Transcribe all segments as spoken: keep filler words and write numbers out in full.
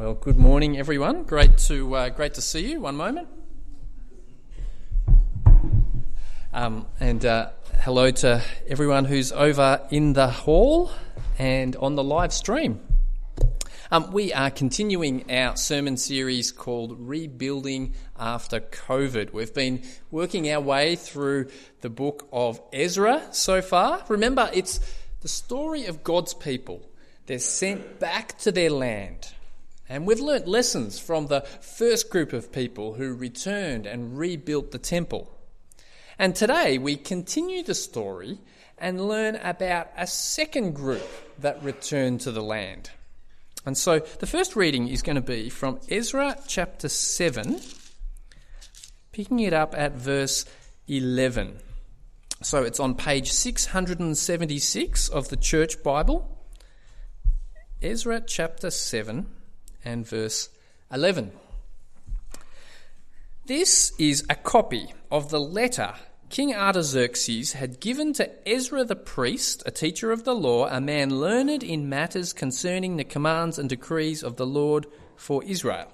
Well, good morning, everyone. Great to uh, great to see you. One moment, um, and uh, hello to everyone who's over in the hall and on the live stream. Um, we are continuing our sermon series called Rebuilding After COVID. We've been working our way through the book of Ezra so far. Remember, it's the story of God's people. They're sent back to their land. And we've learnt lessons from the first group of people who returned and rebuilt the temple. And today we continue the story and learn about a second group that returned to the land. And so the first reading is going to be from Ezra chapter seven, picking it up at verse eleven. So it's on page six hundred seventy-six of the Church Bible. Ezra chapter seven and verse eleven. This is a copy of the letter King Artaxerxes had given to Ezra the priest, a teacher of the law, a man learned in matters concerning the commands and decrees of the Lord for Israel.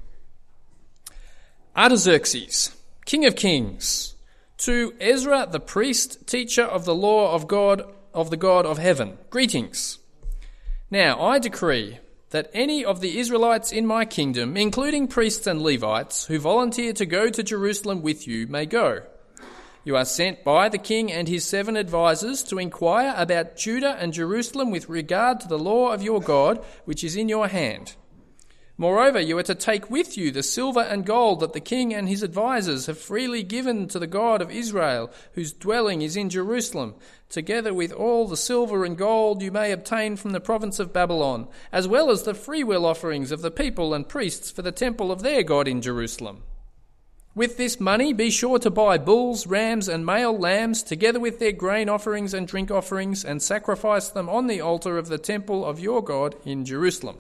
Artaxerxes, King of Kings, to Ezra the priest, teacher of the law of God, of the God of heaven, greetings. Now I decree that any of the Israelites in my kingdom, including priests and Levites, who volunteer to go to Jerusalem with you, may go. You are sent by the king and his seven advisers to inquire about Judah and Jerusalem with regard to the law of your God, which is in your hand. Moreover, you are to take with you the silver and gold that the king and his advisers have freely given to the God of Israel, whose dwelling is in Jerusalem, together with all the silver and gold you may obtain from the province of Babylon, as well as the freewill offerings of the people and priests for the temple of their God in Jerusalem. With this money be sure to buy bulls, rams and male lambs, together with their grain offerings and drink offerings, and sacrifice them on the altar of the temple of your God in Jerusalem.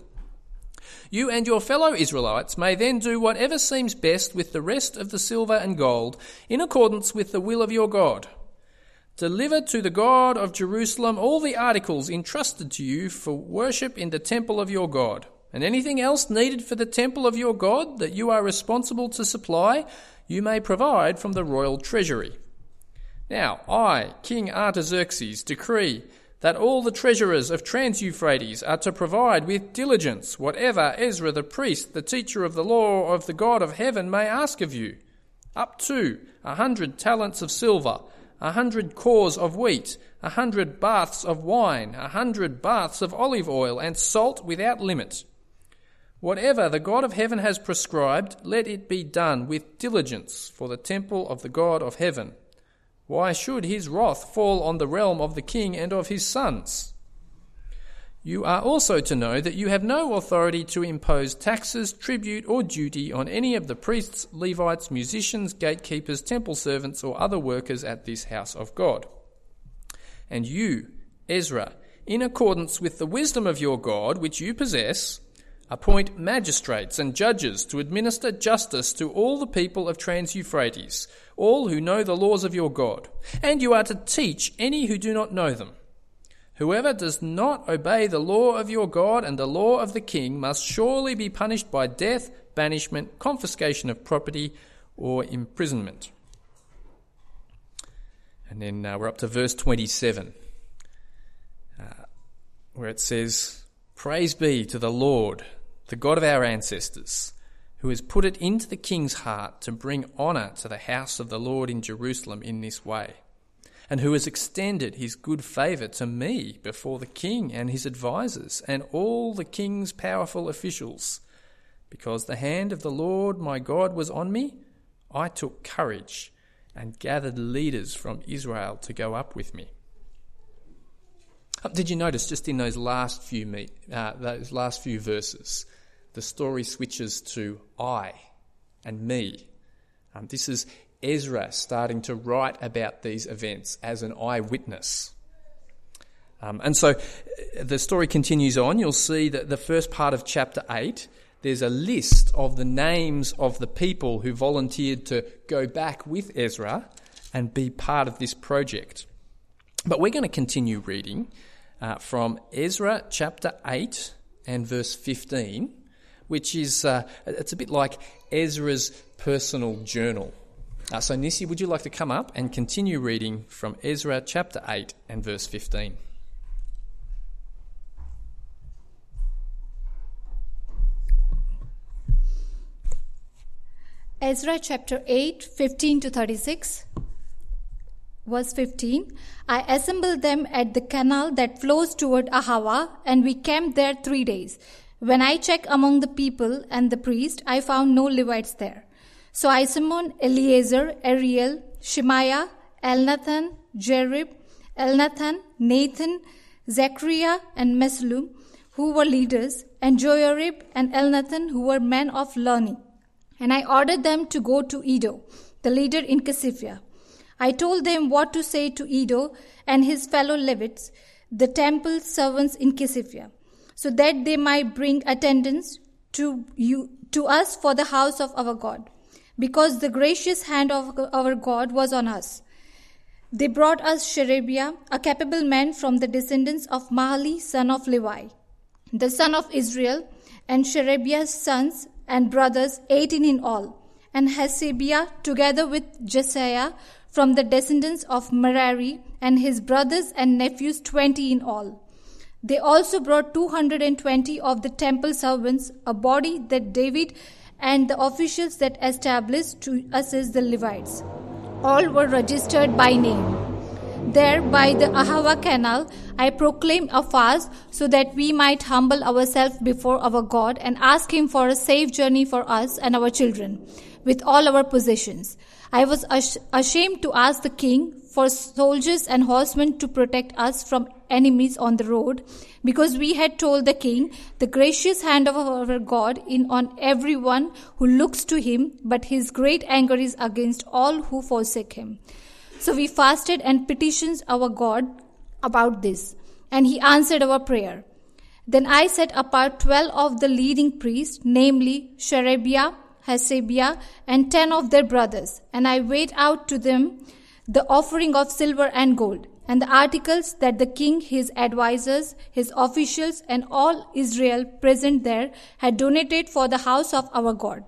You and your fellow Israelites may then do whatever seems best with the rest of the silver and gold, in accordance with the will of your God. Deliver to the God of Jerusalem all the articles entrusted to you for worship in the temple of your God, and anything else needed for the temple of your God that you are responsible to supply, you may provide from the royal treasury. Now I, King Artaxerxes, decree that all the treasurers of Trans-Euphrates are to provide with diligence whatever Ezra the priest, the teacher of the law of the God of heaven, may ask of you, up to a hundred talents of silver, a hundred cors of wheat, a hundred baths of wine, a hundred baths of olive oil, and salt without limit. Whatever the God of heaven has prescribed, let it be done with diligence for the temple of the God of heaven. Why should his wrath fall on the realm of the king and of his sons? You are also to know that you have no authority to impose taxes, tribute, or duty on any of the priests, Levites, musicians, gatekeepers, temple servants, or other workers at this house of God. And you, Ezra, in accordance with the wisdom of your God, which you possess, appoint magistrates and judges to administer justice to all the people of Trans-Euphrates, all who know the laws of your God. And you are to teach any who do not know them. Whoever does not obey the law of your God and the law of the king must surely be punished by death, banishment, confiscation of property, or imprisonment. And then uh, we're up to verse twenty-seven, uh, where it says, Praise be to the Lord, the God of our ancestors, who has put it into the king's heart to bring honour to the house of the Lord in Jerusalem in this way, and who has extended his good favour to me before the king and his advisers and all the king's powerful officials. Because the hand of the Lord my God was on me, I took courage and gathered leaders from Israel to go up with me. Did you notice just in those last few me, uh, those last few verses, the story switches to I and me. Um, this is Ezra starting to write about these events as an eyewitness. Um, and so the story continues on. You'll see that the first part of chapter eight, there's a list of the names of the people who volunteered to go back with Ezra and be part of this project. But we're going to continue reading uh, from Ezra chapter eight and verse fifteen, which is, uh, it's a bit like Ezra's personal journal. Uh, so Nissi, would you like to come up and continue reading from Ezra chapter eight and verse fifteen? Ezra chapter eight, fifteen to thirty-six. Verse fifteen, I assembled them at the canal that flows toward Ahava, and we camped there three days. When I checked among the people and the priest, I found no Levites there. So I summoned Eleazar, Ariel, Shemaiah, Elnathan, Jerib, Elnathan, Nathan, Zechariah, and Meshullam, who were leaders, and Joarib and Elnathan, who were men of learning. And I ordered them to go to Iddo, the leader in Casiphia. I told them what to say to Iddo and his fellow Levites, the temple servants in Casiphia, so that they might bring attendance to you to us for the house of our God, because the gracious hand of our God was on us. They brought us Sherebiah, a capable man from the descendants of Mahali, son of Levi, the son of Israel, and Sherebiah's sons and brothers, eighteen in all, and Hasabiah, together with Jesiah, from the descendants of Merari, and his brothers and nephews, twenty in all. They also brought two hundred twenty of the temple servants, a body that David and the officials that established to assist the Levites. All were registered by name. There, by the Ahava canal, I proclaimed a fast so that we might humble ourselves before our God and ask Him for a safe journey for us and our children, with all our possessions. I was ash- ashamed to ask the king for soldiers and horsemen to protect us from enemies on the road, because we had told the king, the gracious hand of our God in on everyone who looks to him, but his great anger is against all who forsake him. So we fasted and petitioned our God about this, and he answered our prayer. Then I set apart twelve of the leading priests, namely Sherebiah, Hasabiah, and ten of their brothers, and I weighed out to them the offering of silver and gold, and the articles that the king, his advisers, his officials, and all Israel present there had donated for the house of our God.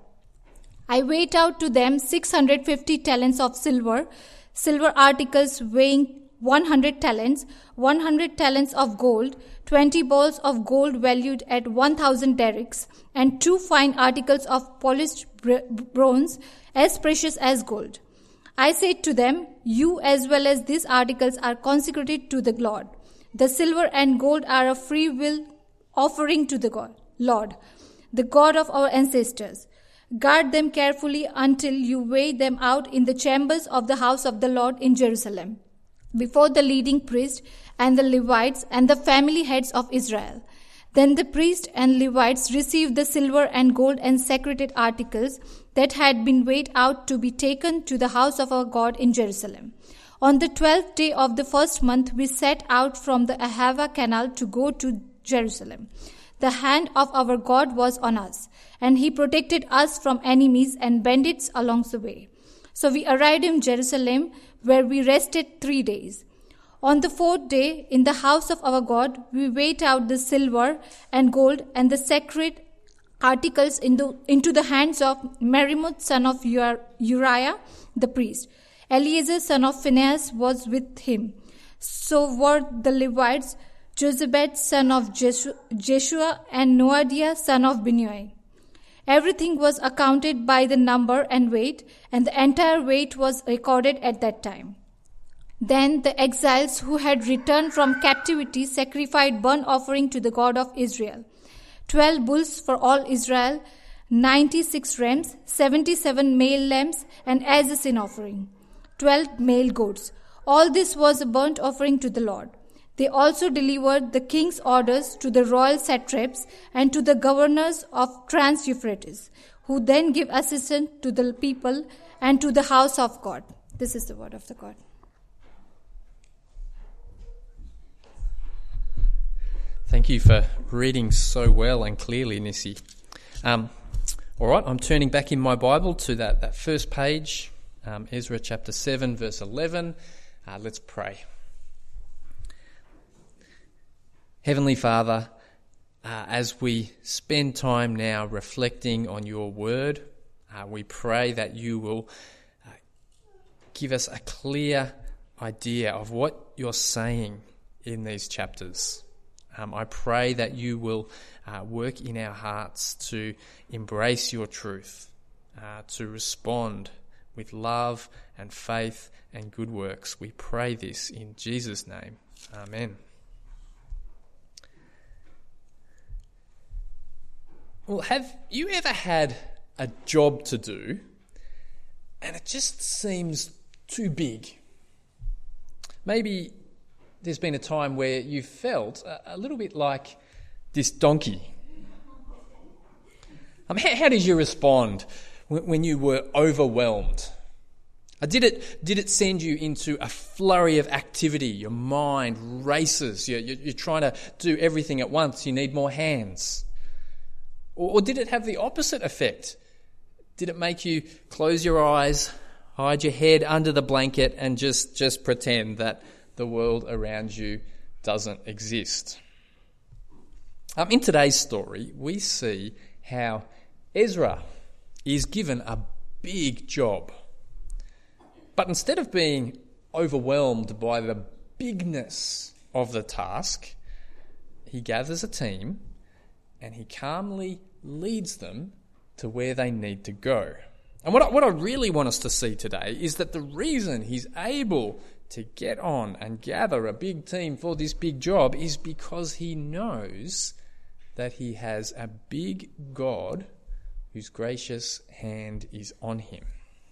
I weighed out to them six hundred fifty talents of silver, silver articles weighing one hundred talents, one hundred talents of gold, twenty balls of gold valued at one thousand derricks, and two fine articles of polished bronze as precious as gold. I said to them, you as well as these articles are consecrated to the Lord. The silver and gold are a free will offering to the God, Lord, the God of our ancestors. Guard them carefully until you weigh them out in the chambers of the house of the Lord in Jerusalem, before the leading priest and the Levites and the family heads of Israel. Then the priests and Levites received the silver and gold and sacred articles that had been weighed out to be taken to the house of our God in Jerusalem. On the twelfth day of the first month, we set out from the Ahava canal to go to Jerusalem. The hand of our God was on us, and he protected us from enemies and bandits along the way. So we arrived in Jerusalem, where we rested three days. On the fourth day, in the house of our God, we weighed out the silver and gold and the sacred articles in the, into the hands of Merimoth, son of Uriah, the priest. Eleazar, son of Phinehas, was with him. So were the Levites, Jozabad, son of Jeshua, and Noadiah, son of Binnui. Everything was accounted by the number and weight, and the entire weight was recorded at that time. Then the exiles who had returned from captivity sacrificed burnt offering to the God of Israel. Twelve bulls for all Israel, ninety-six rams, seventy-seven male lambs, and as a sin offering, twelve male goats. All this was a burnt offering to the Lord. They also delivered the king's orders to the royal satraps and to the governors of Trans-Euphrates, who then give assistance to the people and to the house of God. This is the word of the God. Thank you for reading so well and clearly, Nissi. Um, all right, I'm turning back in my Bible to that, that first page, um, Ezra chapter seven, verse eleven. Uh, let's pray. Heavenly Father, uh, uh, as we spend time now reflecting on your word, uh, we pray that you will uh, give us a clear idea of what you're saying in these chapters. Um, I pray that you will uh, work in our hearts to embrace your truth, uh, to respond with love and faith and good works. We pray this in Jesus' name. Amen. Well, have you ever had a job to do and it just seems too big? Maybe there's been a time where you felt a, a little bit like this donkey. Um, how, how did you respond when, when you were overwhelmed? Uh, did it did it send you into a flurry of activity? Your mind races. You're, you're, you're trying to do everything at once. You need more hands. Or, or did it have the opposite effect? Did it make you close your eyes, hide your head under the blanket and just, just pretend that the world around you doesn't exist? Um, in today's story, we see how Ezra is given a big job. But instead of being overwhelmed by the bigness of the task, he gathers a team and he calmly leads them to where they need to go. And what I, what I really want us to see today is that the reason he's able to get on and gather a big team for this big job is because he knows that he has a big God whose gracious hand is on him.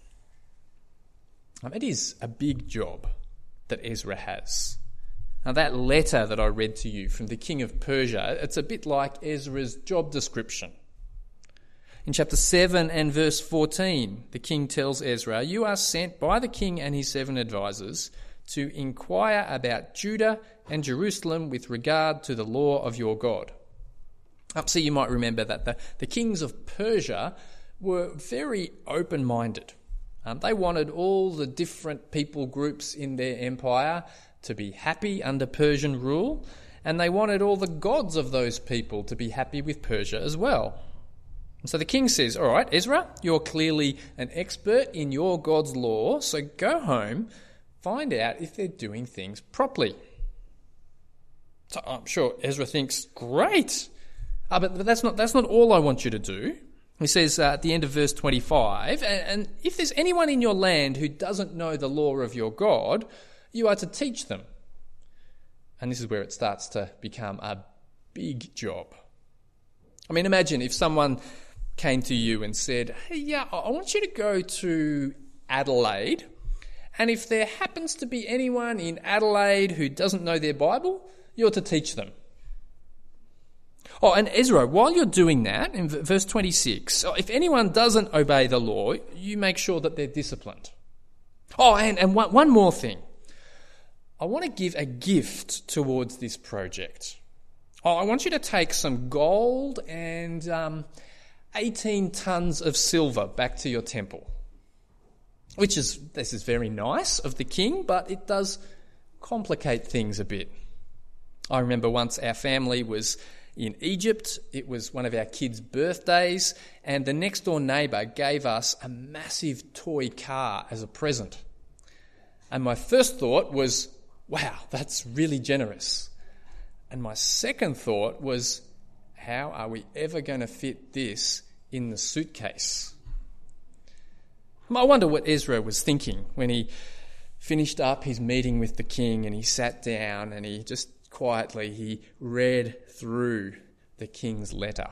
Um, it is a big job that Ezra has. Now, that letter that I read to you from the king of Persia, it's a bit like Ezra's job description. In chapter seven and verse fourteen, the king tells Ezra, "You are sent by the king and his seven advisors to inquire about Judah and Jerusalem with regard to the law of your God." Um, so you might remember that the, the kings of Persia were very open-minded. Um, they wanted all the different people groups in their empire to be happy under Persian rule, and they wanted all the gods of those people to be happy with Persia as well. And so the king says, "All right, Ezra, you're clearly an expert in your God's law, so go home, find out if they're doing things properly." So I'm sure Ezra thinks, great, uh, but, but that's not that's not all I want you to do. He says uh, at the end of verse twenty-five, and, and if there's anyone in your land who doesn't know the law of your God, you are to teach them. And this is where it starts to become a big job. I mean, imagine if someone came to you and said, "Hey, yeah, I want you to go to Adelaide, and if there happens to be anyone in Adelaide who doesn't know their Bible, you're to teach them." Oh, and Ezra, while you're doing that, in verse twenty-six, if anyone doesn't obey the law, you make sure that they're disciplined. Oh, and, and one, one more thing. I want to give a gift towards this project. Oh, I want you to take some gold and um, eighteen tons of silver back to your temple. Which is, this is very nice of the king, but it does complicate things a bit. I remember once our family was in Egypt. It was one of our kids' birthdays, and the next door neighbour gave us a massive toy car as a present. And my first thought was, wow, that's really generous. And my second thought was, how are we ever going to fit this in the suitcase? I wonder what Ezra was thinking when he finished up his meeting with the king and he sat down and he just quietly he read through the king's letter.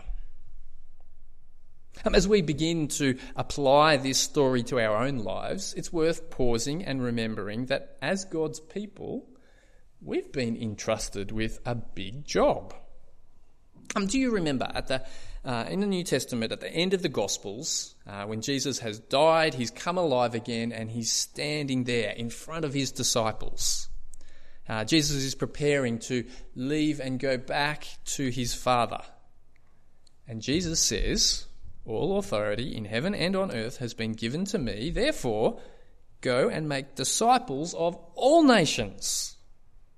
Um, as we begin to apply this story to our own lives, it's worth pausing and remembering that as God's people, we've been entrusted with a big job. Um, do you remember at the uh, in the New Testament, at the end of the Gospels, uh, when Jesus has died, he's come alive again, and he's standing there in front of his disciples. Uh, Jesus is preparing to leave and go back to his Father. And Jesus says, "All authority in heaven and on earth has been given to me. Therefore, go and make disciples of all nations,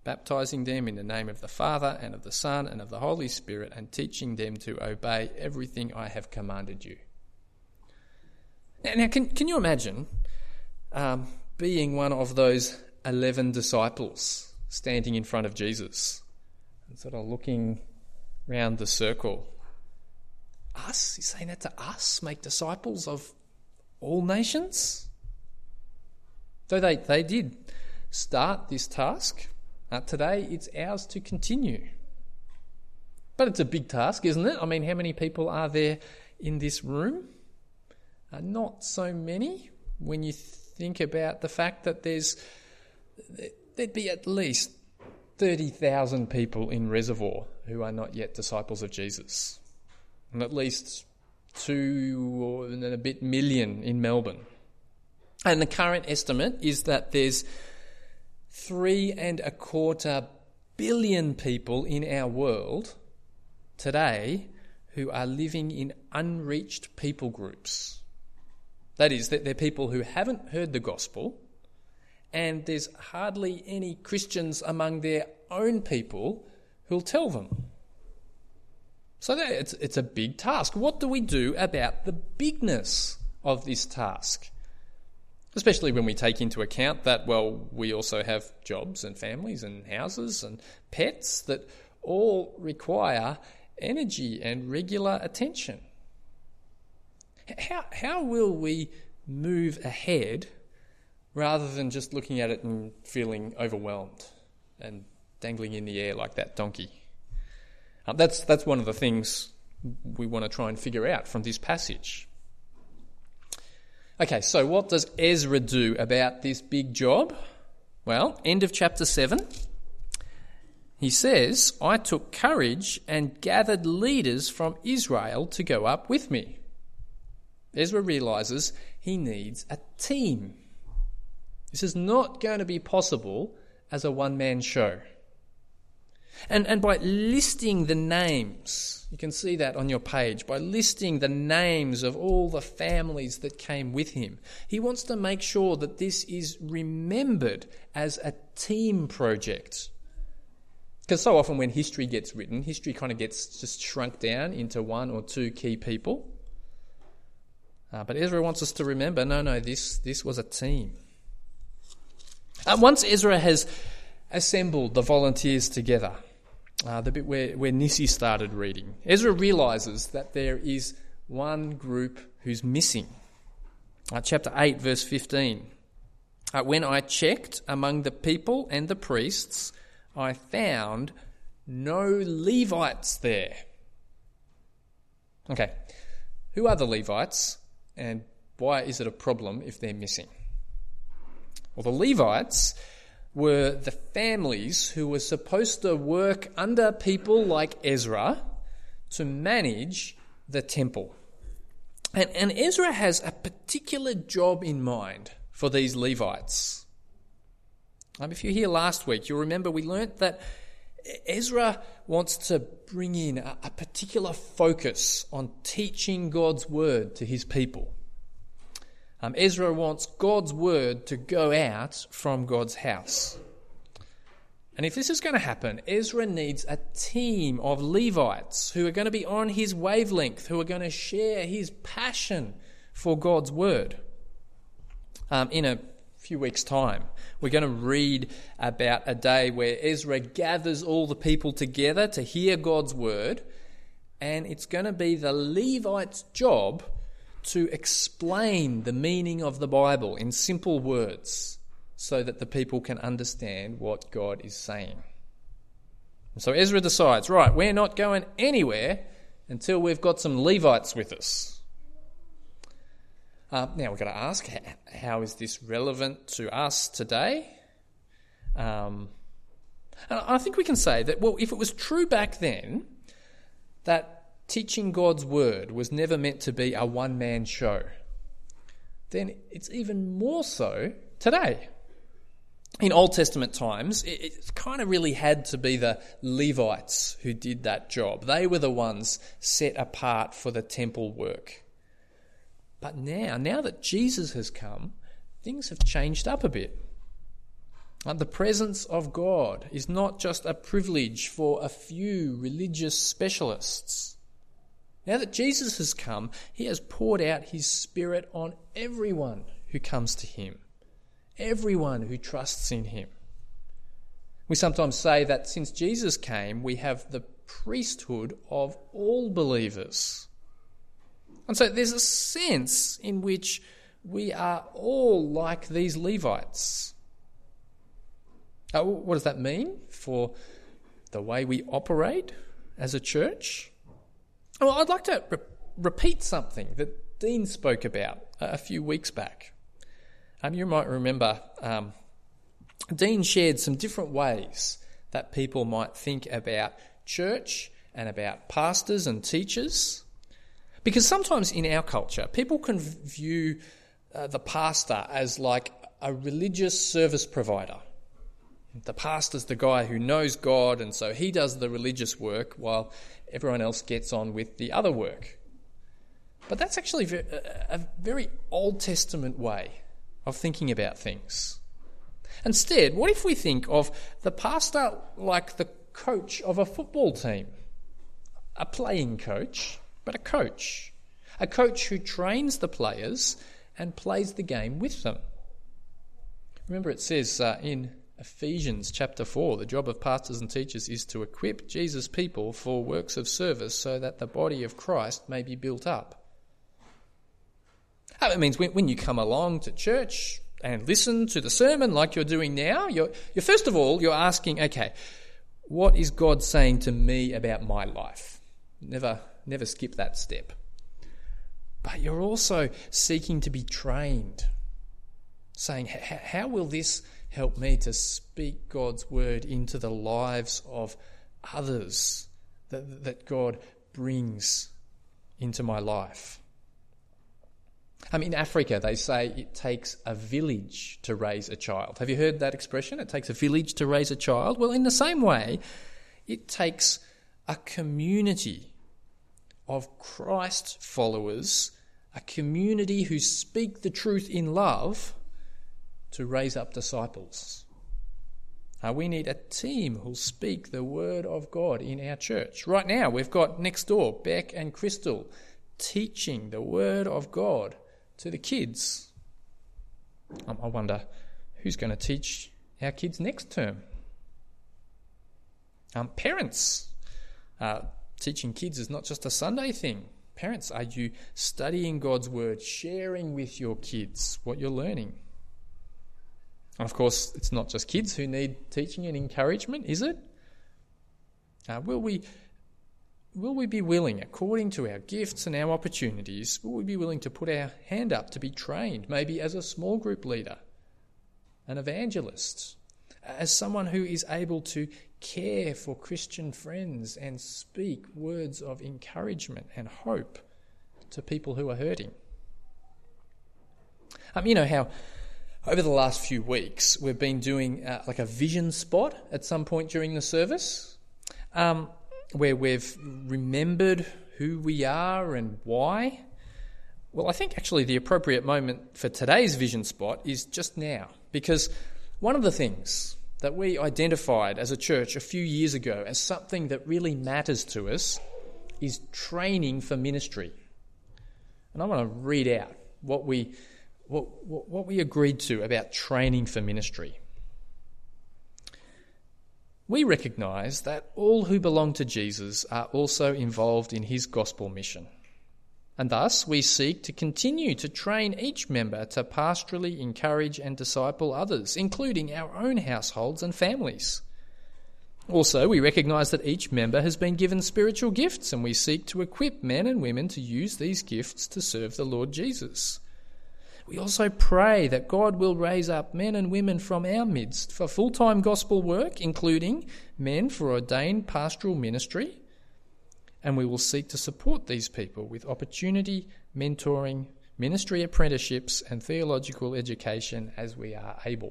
baptizing them in the name of the Father and of the Son and of the Holy Spirit, and teaching them to obey everything I have commanded you. Now, now can, can you imagine um, being one of those eleven disciples standing in front of Jesus and sort of looking round the circle? Us? He's saying that to us? Make disciples of all nations? So they, they did start this task. Uh, today it's ours to continue. But it's a big task, isn't it? I mean, how many people are there in this room? Uh, not so many when you think about the fact that there's there'd be at least thirty thousand people in Reservoir who are not yet disciples of Jesus. And at least two and a bit million in Melbourne. And the current estimate is that there's three and a quarter billion people in our world today who are living in unreached people groups. That is, that they're people who haven't heard the gospel, and there's hardly any Christians among their own people who'll tell them. So that it's, it's a big task. What do we do about the bigness of this task? Especially when we take into account that, well, we also have jobs and families and houses and pets that all require energy and regular attention. How, how will we move ahead rather than just looking at it and feeling overwhelmed and dangling in the air like that donkey? Um, that's, that's one of the things we want to try and figure out from this passage. Okay, so what does Ezra do about this big job? Well, end of chapter seven. He says, I took courage and gathered leaders from Israel to go up with me. Ezra realises he needs a team. This is not going to be possible as a one-man show. And, and by listing the names, you can see that on your page, by listing the names of all the families that came with him, he wants to make sure that this is remembered as a team project. Because so often when history gets written, history kind of gets just shrunk down into one or two key people. Uh, but Ezra wants us to remember, no, no, this, this was a team. Uh, once Ezra has assembled the volunteers together, uh, the bit where, where Nissi started reading, Ezra realises that there is one group who's missing. Uh, chapter eight, verse fifteen. Uh, when I checked among the people and the priests, I found no Levites there. Okay, who are the Levites? And why is it a problem if they're missing? Well, the Levites were the families who were supposed to work under people like Ezra to manage the temple. And, and Ezra has a particular job in mind for these Levites. Um, if you're here last week, you'll remember we learnt that Ezra wants to bring in a, a particular focus on teaching God's word to his people. Um, Ezra wants God's word to go out from God's house. And if this is going to happen, Ezra needs a team of Levites who are going to be on his wavelength, who are going to share his passion for God's word. Um, in a few weeks' time, we're going to read about a day where Ezra gathers all the people together to hear God's word, and it's going to be the Levites' job to explain the meaning of the Bible in simple words so that the people can understand what God is saying. So Ezra decides, right, we're not going anywhere until we've got some Levites with us. Uh, now we've got to ask, how is this relevant to us today? Um, and I think we can say that, well, if it was true back then that teaching God's word was never meant to be a one-man show, then it's even more so today. In Old Testament times, it, it kind of really had to be the Levites who did that job. They were the ones set apart for the temple work. But now, now that Jesus has come, things have changed up a bit. Uh, the presence of God is not just a privilege for a few religious specialists. Now that Jesus has come, he has poured out his Spirit on everyone who comes to him, everyone who trusts in him. We sometimes say that since Jesus came, we have the priesthood of all believers. And so there's a sense in which we are all like these Levites. Uh, what does that mean for the way we operate as a church? Well, I'd like to re- repeat something that Dean spoke about a few weeks back. Um, you might remember um, Dean shared some different ways that people might think about church and about pastors and teachers. Because sometimes in our culture, people can view uh, the pastor as like a religious service provider. The pastor's the guy who knows God, and so he does the religious work while everyone else gets on with the other work. But that's actually a very Old Testament way of thinking about things. Instead, what if we think of the pastor like the coach of a football team? A playing coach, but a coach. A coach who trains the players and plays the game with them. Remember, it says uh, in Ephesians chapter four, the job of pastors and teachers is to equip Jesus' people for works of service so that the body of Christ may be built up. It means when, when you come along to church and listen to the sermon like you're doing now, you're, you're first of all, you're asking, okay, what is God saying to me about my life? Never, never skip that step. But you're also seeking to be trained, saying, how will this help me to speak God's word into the lives of others that, that God brings into my life? Um, in Africa, they say it takes a village to raise a child. Have you heard that expression? It takes a village to raise a child. Well, in the same way, it takes a community of Christ followers, a community who speak the truth in love to raise up disciples. Uh, we need a team who'll speak the word of God in our church. Right now, we've got next door, Beck and Crystal, teaching the word of God to the kids. Um, I wonder who's going to teach our kids next term. Um, parents, uh, teaching kids is not just a Sunday thing. Parents, are you studying God's word, sharing with your kids what you're learning? And of course, it's not just kids who need teaching and encouragement, is it? Uh, will we will we be willing, according to our gifts and our opportunities, will we be willing to put our hand up to be trained, maybe as a small group leader, an evangelist, as someone who is able to care for Christian friends and speak words of encouragement and hope to people who are hurting? Um, you know how over the last few weeks, we've been doing uh, like a vision spot at some point during the service, um, where we've remembered who we are and why. Well, I think actually the appropriate moment for today's vision spot is just now, because one of the things that we identified as a church a few years ago as something that really matters to us is training for ministry. And I want to read out what we What, what, what we agreed to about training for ministry. We recognise that all who belong to Jesus are also involved in his gospel mission. And thus we seek to continue to train each member to pastorally encourage and disciple others, including our own households and families. Also, we recognise that each member has been given spiritual gifts, and we seek to equip men and women to use these gifts to serve the Lord Jesus. We also pray that God will raise up men and women from our midst for full-time gospel work, including men for ordained pastoral ministry, and we will seek to support these people with opportunity, mentoring, ministry apprenticeships and theological education as we are able.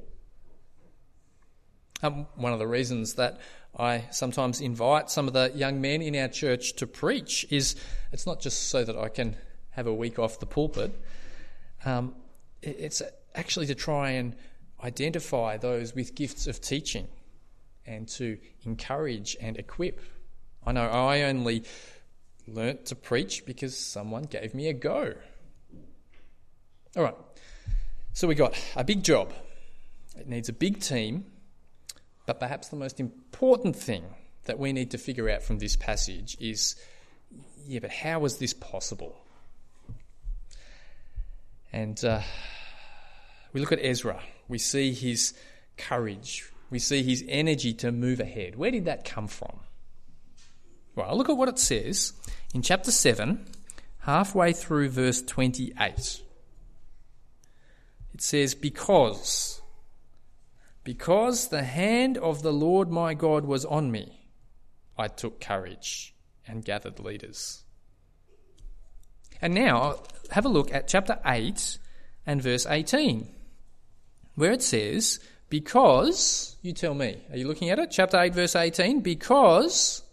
Um, one of the reasons that I sometimes invite some of the young men in our church to preach is it's not just so that I can have a week off the pulpit. Um, it's actually to try and identify those with gifts of teaching and to encourage and equip. I know I only learnt to preach because someone gave me a go. All right, so we got a big job. It needs a big team, but perhaps the most important thing that we need to figure out from this passage is, yeah, but how was this possible? And uh, we look at Ezra. We see his courage. We see his energy to move ahead. Where did that come from? Well, look at what it says in chapter seven, halfway through verse twenty-eight. It says, because, because the hand of the Lord my God was on me, I took courage and gathered leaders. And now, have a look at chapter eight and verse eighteen, where it says, because, you tell me, are you looking at it? Chapter eight, verse eighteen, because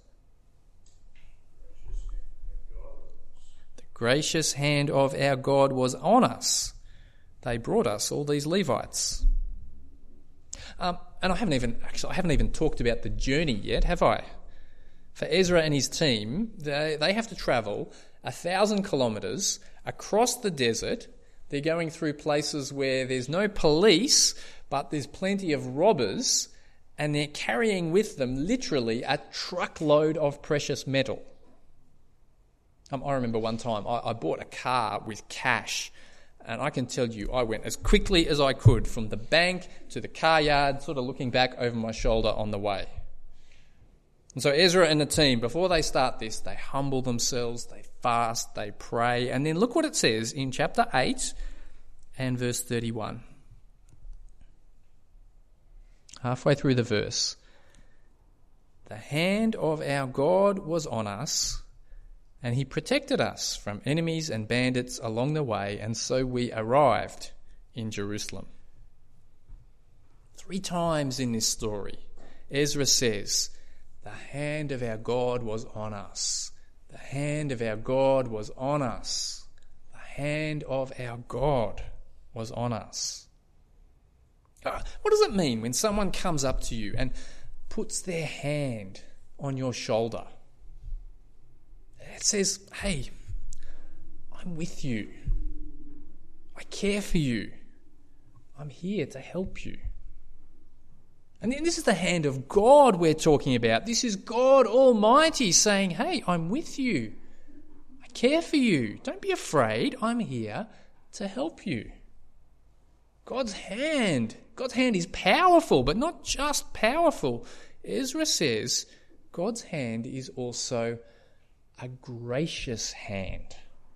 the gracious hand of our God was on us, they brought us all these Levites. Um, and I haven't even, actually, I haven't even talked about the journey yet, have I? For Ezra and his team, they, they have to travel a thousand kilometres across the desert. They're going through places where there's no police, but there's plenty of robbers, and they're carrying with them literally a truckload of precious metal. Um, I remember one time I, I bought a car with cash, and I can tell you I went as quickly as I could from the bank to the car yard, sort of looking back over my shoulder on the way. And so Ezra and the team, before they start this, they humble themselves, they fast, they pray, and then look what it says in chapter eight and verse thirty-one. Halfway through the verse. The hand of our God was on us, and he protected us from enemies and bandits along the way, and so we arrived in Jerusalem. Three times in this story, Ezra says, the hand of our God was on us. The hand of our God was on us. The hand of our God was on us. Uh, what does it mean when someone comes up to you and puts their hand on your shoulder? It says, hey, I'm with you. I care for you. I'm here to help you. And then this is the hand of God we're talking about. This is God Almighty saying, hey, I'm with you. I care for you. Don't be afraid. I'm here to help you. God's hand. God's hand is powerful, but not just powerful. Ezra says God's hand is also a gracious hand.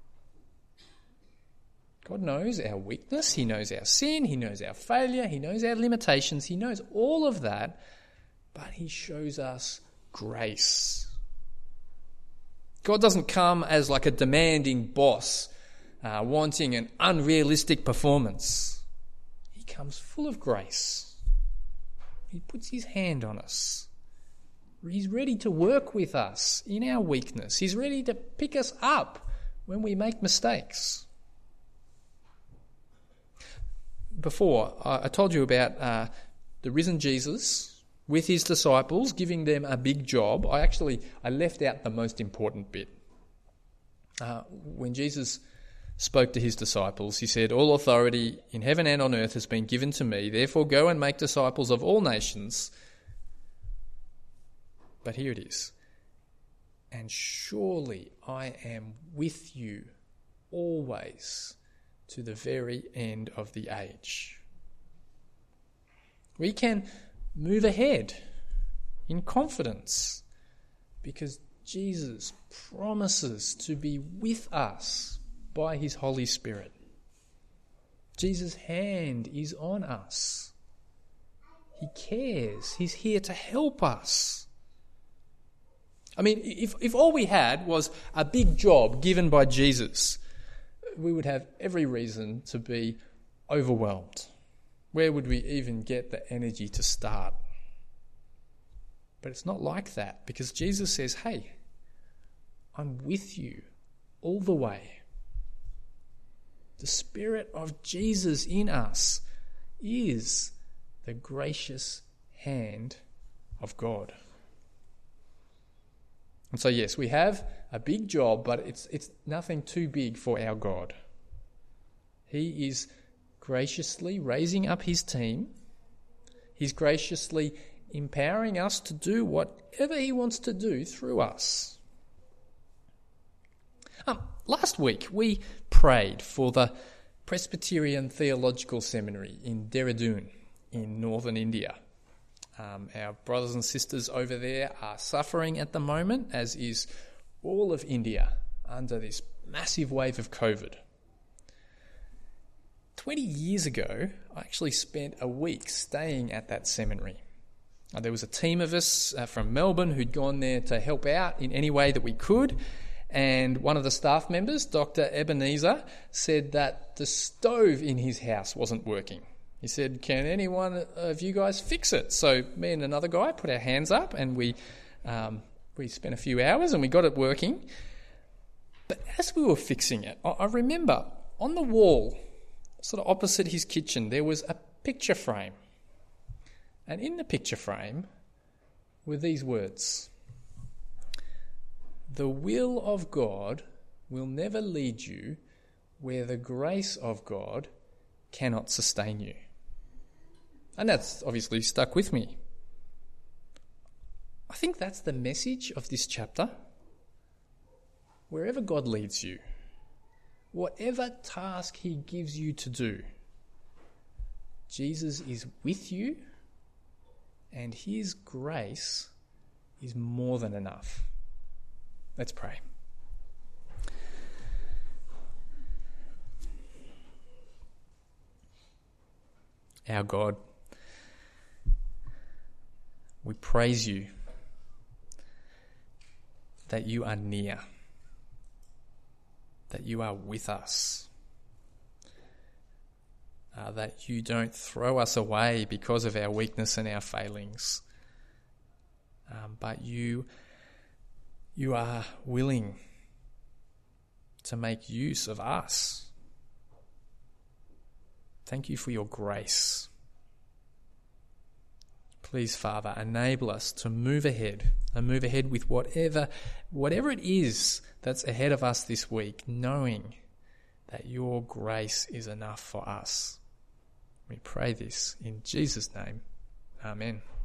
God knows our weakness, he knows our sin, he knows our failure, he knows our limitations, he knows all of that, but he shows us grace. God doesn't come as like a demanding boss, uh, wanting an unrealistic performance. He comes full of grace. He puts his hand on us. He's ready to work with us in our weakness. He's ready to pick us up when we make mistakes. Before, I told you about uh, the risen Jesus with his disciples, giving them a big job. I actually, I left out the most important bit. Uh, when Jesus spoke to his disciples, he said, all authority in heaven and on earth has been given to me. Therefore go and make disciples of all nations. But here it is. And surely I am with you always, to the very end of the age. We can move ahead in confidence because Jesus promises to be with us by his Holy Spirit. Jesus' hand is on us. He cares. He's here to help us. I mean, if, if all we had was a big job given by Jesus, we would have every reason to be overwhelmed. Where would we even get the energy to start? But it's not like that, because Jesus says, hey, I'm with you all the way. The Spirit of Jesus in us is the gracious hand of God. And so, yes, we have a big job, but it's it's nothing too big for our God. He is graciously raising up his team. He's graciously empowering us to do whatever he wants to do through us. Um, last week, we prayed for the Presbyterian Theological Seminary in Dehradun in northern India. Um, our brothers and sisters over there are suffering at the moment, as is all of India, under this massive wave of COVID. Twenty years ago, I actually spent a week staying at that seminary. Uh, there was a team of us uh, from Melbourne who'd gone there to help out in any way that we could, and one of the staff members, Doctor Ebenezer, said that the stove in his house wasn't working. He said, "Can anyone of you guys fix it?" So me and another guy put our hands up, and we um, we spent a few hours and we got it working. But as we were fixing it, I, I remember on the wall, sort of opposite his kitchen, there was a picture frame. And in the picture frame were these words: "The will of God will never lead you where the grace of God cannot sustain you." And that's obviously stuck with me. I think that's the message of this chapter. Wherever God leads you, whatever task he gives you to do, Jesus is with you, and his grace is more than enough. Let's pray. Our God, we praise you that you are near, that you are with us, uh, that you don't throw us away because of our weakness and our failings, um, but you, you are willing to make use of us. Thank you for your grace. Please, Father, enable us to move ahead and move ahead with whatever, whatever it is that's ahead of us this week, knowing that your grace is enough for us. We pray this in Jesus' name. Amen.